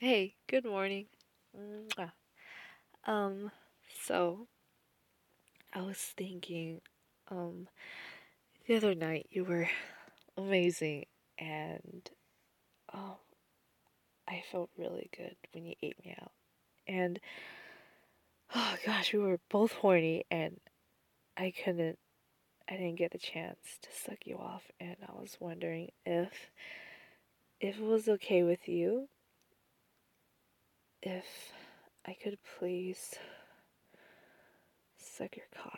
Hey, good morning. Mwah. Um, so I was thinking, um, the other night you were amazing and um I felt really good when you ate me out. And oh gosh, we were both horny and I couldn't I didn't get the chance to suck you off and I was wondering if it was okay with you if I could please suck your cock.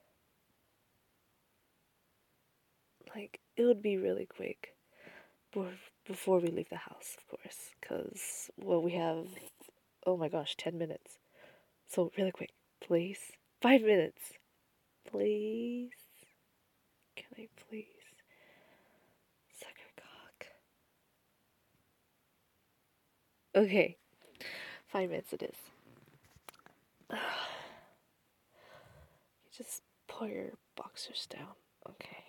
Like it would be really quick. Before we leave the house, of course, because, well, we have, oh my gosh, 10 minutes. So, really quick, please. 5 minutes. Please. Can I please suck your cock? Okay, 5 minutes it is. You just pull your boxers down. Okay.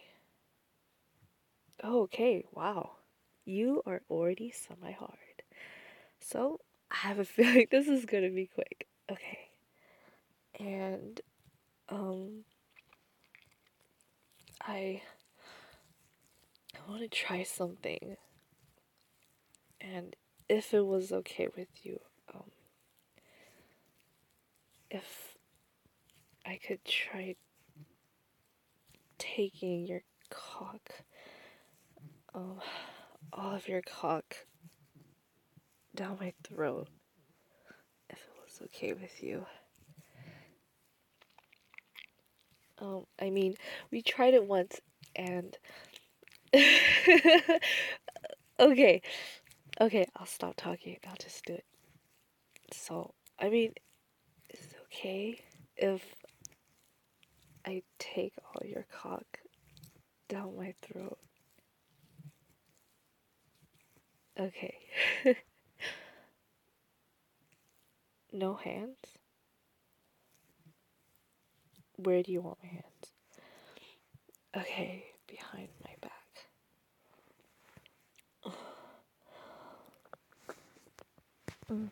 Oh, okay, wow. You are already semi hard. So, I have a feeling this is gonna be quick. Okay. And, um, I want to try something, and if it was okay with you, um, if I could try taking your cock, um, all of your cock down my throat, if it was okay with you. I mean, we tried it once, and okay, okay, I'll stop talking. I'll just do it. So, I mean, is it okay if I take all your cock down my throat? Okay. No hands? Where do you want my hands? Okay, behind my back. Mm.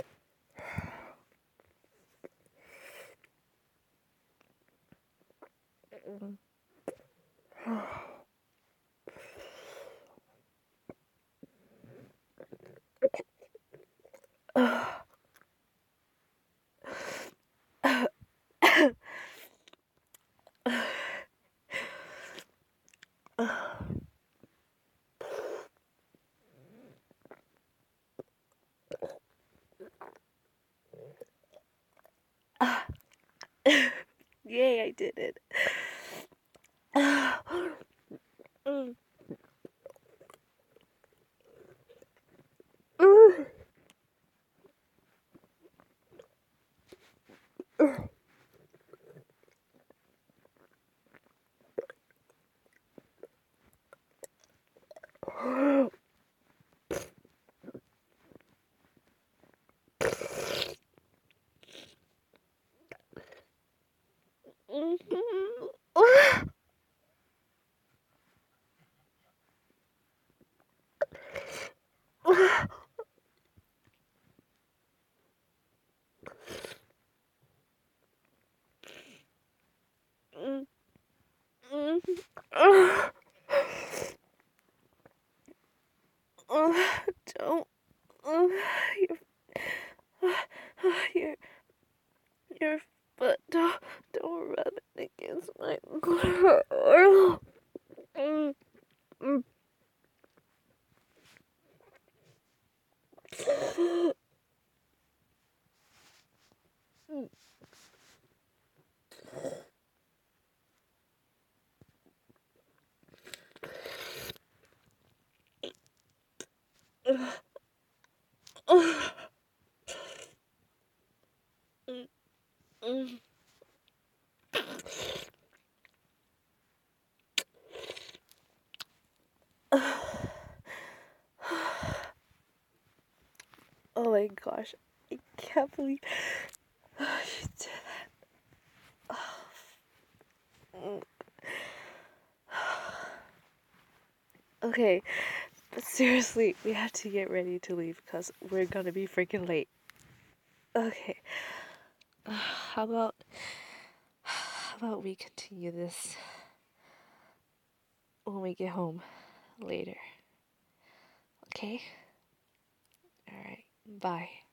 Yay, I did it. Mm. Don't. Your, your foot. Don't rub it against my. Oh my gosh, I can't believe you did that. Okay, But seriously, we have to get ready to leave because we're gonna be freaking late. Okay. How about we continue this when we get home later? Okay? Alright. Bye.